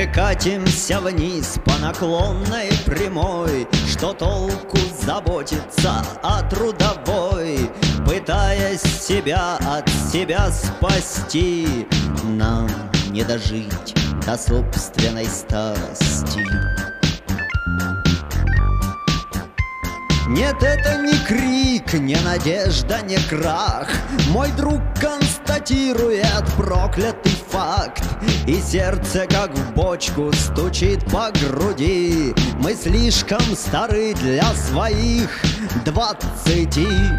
Мы катимся вниз по наклонной прямой. Что толку заботиться о трудовой, пытаясь себя от себя спасти? Нам не дожить до собственной старости. Нет, это не крик, не надежда, не крах. Мой друг констатирует проклятый факт, и сердце, как в бочку, стучит по груди. Мы слишком стары для своих 20.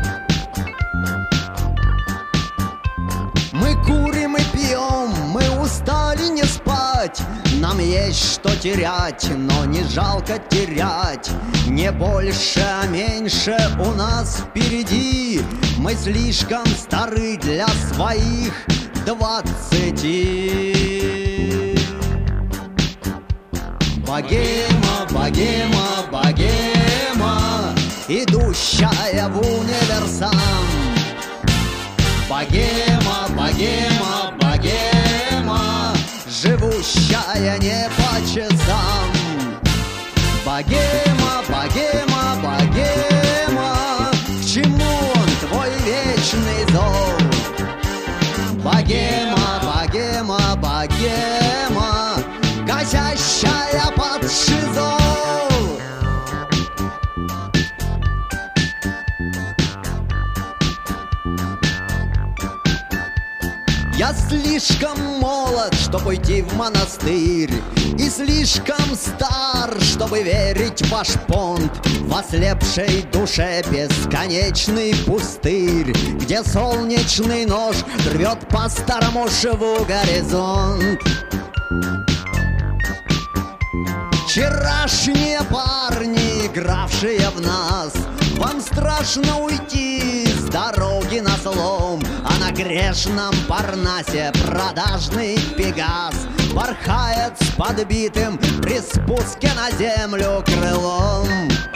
Мы курим и пьем, мы устали не спать. Нам есть что терять, но не жалко терять. Не больше, а меньше у нас впереди. Мы слишком стары для своих 20. Богема, богема, богема, идущая в универсам. Богема, богема, богема, живущая не по часам. Богема, богема, богема, к чему он, твой вечный зов? Богема, богема, богема, гасящая под шизо. Я слишком молод, чтобы уйти в монастырь, и слишком стар, чтобы верить в ваш понт. В ослепшей душе бесконечный пустырь, где солнечный нож рвет по старому шву горизонт. Вчерашние парни, игравшие в нас, вам страшно уйти с дороги на слом, а на грешном Парнасе продажный Пегас порхает с подбитым при спуске на землю крылом.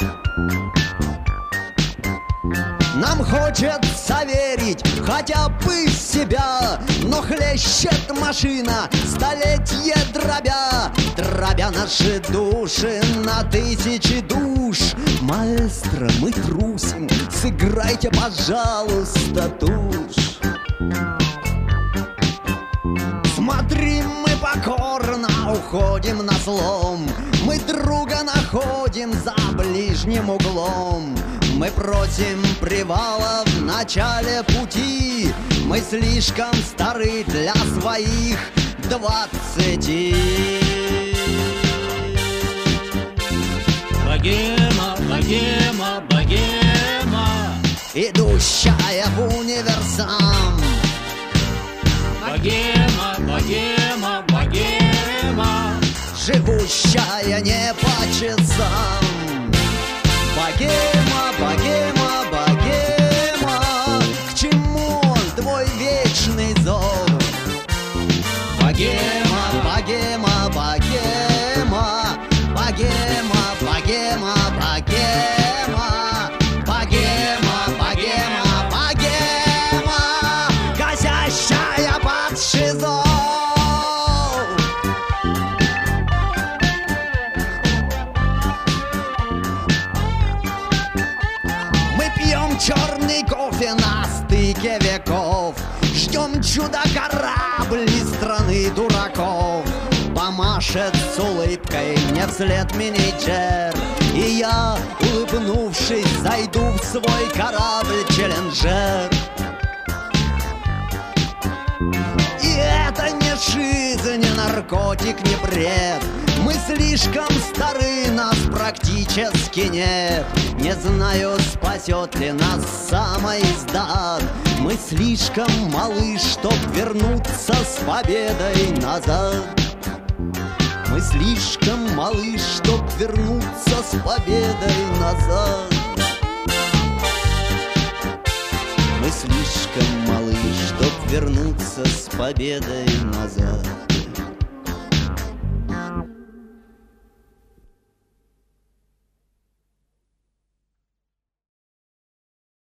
Нам хочется верить хотя бы в себя, но хлещет машина, столетие дробя, дробя наши души на тысячи душ. Маэстро, мы трусим, сыграйте, пожалуйста, тушь. Смотри, мы покорно уходим на слом, мы друга находим за ближним углом. Мы просим привала в начале пути, мы слишком стары для своих 20. Богема, богема, богема, идущая в универсам. богема, богема, богема, живущая не по часам. Богема, богема, богема, к чему он, твой вечный зов? Богема, богема, богема, богема, богема, богема, богема, богема, богема, гасящая под шизо. Черный кофе на стыке веков, ждем чудо-корабль из страны дураков. Помашет с улыбкой мне вслед менеджер, и я, улыбнувшись, зайду в свой корабль Челленджер. И это не шиза, не наркотик, не бред. Мы слишком стары, нас практически нет. Не знаю, спасет ли нас самоиздат. Мы слишком малы, чтоб вернуться с победой назад. Мы слишком малы, чтоб вернуться с победой назад. Мы слишком малы, чтоб вернуться с победой назад.